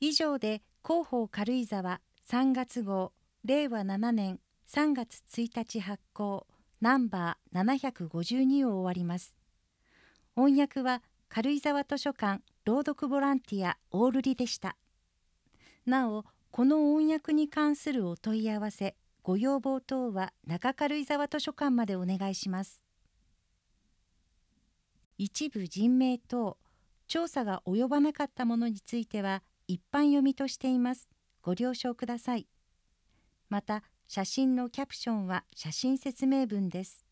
以上で広報軽井沢3月号令和7年3月1日発行ナンバー752を終わります。音訳は軽井沢図書館朗読ボランティアオールリでした。なお、この音訳に関するお問い合わせ、ご要望等は中軽井沢図書館までお願いします。一部人名等、調査が及ばなかったものについては一般読みとしています。ご了承ください。また、写真のキャプションは写真説明文です。